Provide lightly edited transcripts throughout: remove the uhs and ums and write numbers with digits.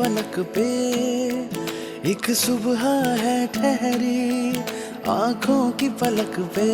फलक पे एक सुबह है ठहरी आंखों की पलक पे।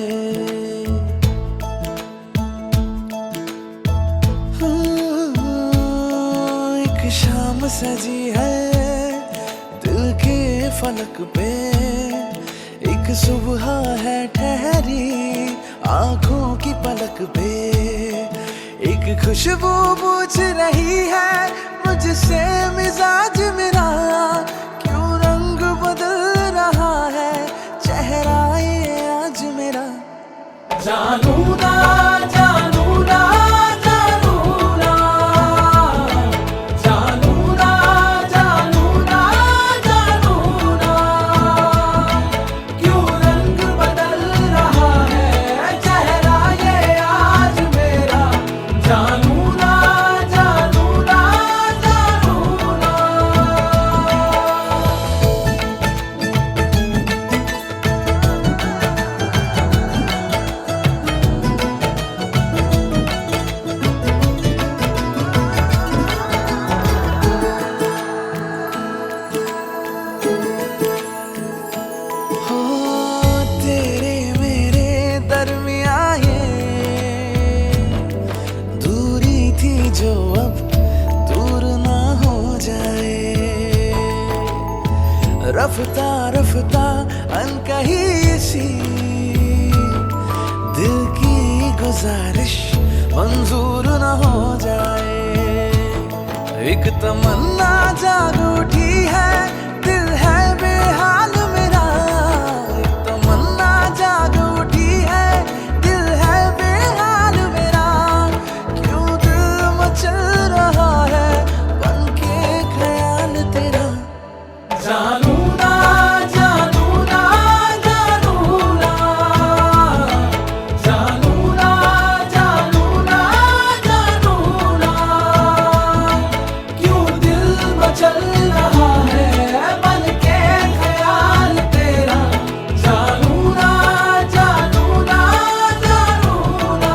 एक शाम सजी है दिल के फलक पे, एक सुबह है ठहरी आंखों की पलक पे। एक खुशबू पूछ रही है मुझसे मिजाज मेरा, क्यों रंग बदल रहा है चेहरा ये आज मेरा। जानू ना जानू ना जानू ना जानू ना जानू ना जानू ना, क्यों रंग बदल रहा है चेहरा ये आज मेरा। जानू ना जानू ना जानू ना। हो तेरे मेरे दरमिया ये दूरी थी जो अब दूर ना हो जाए। रफ्ता रफ्ता अनकही सी दिल की गुजारिश मंजूर ना हो जाए। एक तमन्ना जाग उठी है दिल है बेहाल मेरा। एक तमन्ना जाग उठी है दिल है बेहाल मेरा, क्यों दिल मचल रहा है बनके ख्याल तेरा। जानू ना जानू ना जानू ना जानू ना जानू ना जानू ना, क्यों दिल मचल रहा है बनके ख्याल तेरा। जानू ना जानू ना जानू ना।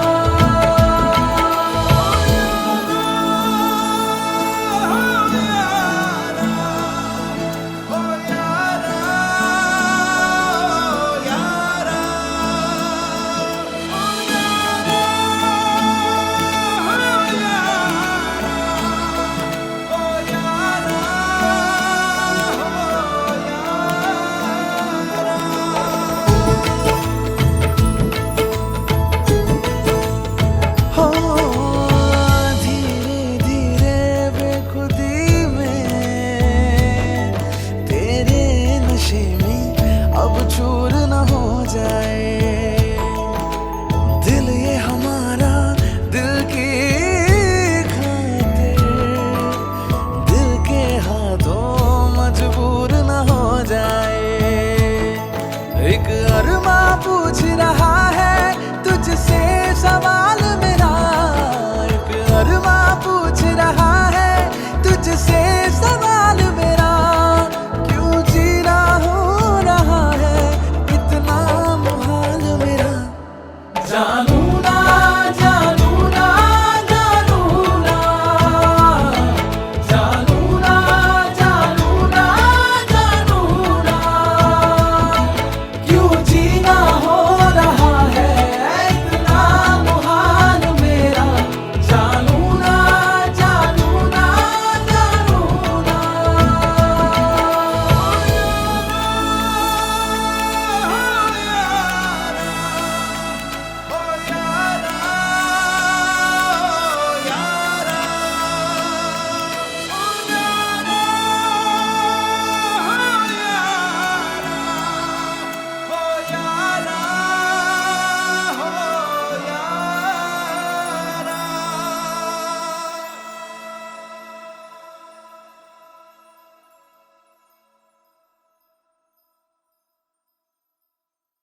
हो धीरे धीरे बेखुदी में तेरे नशे में अब चूर न हो जाए। दिल ये हमारा दिल की खातिर दिल के हाथों मजबूर न हो जाए। एक अरमा पूछ रहा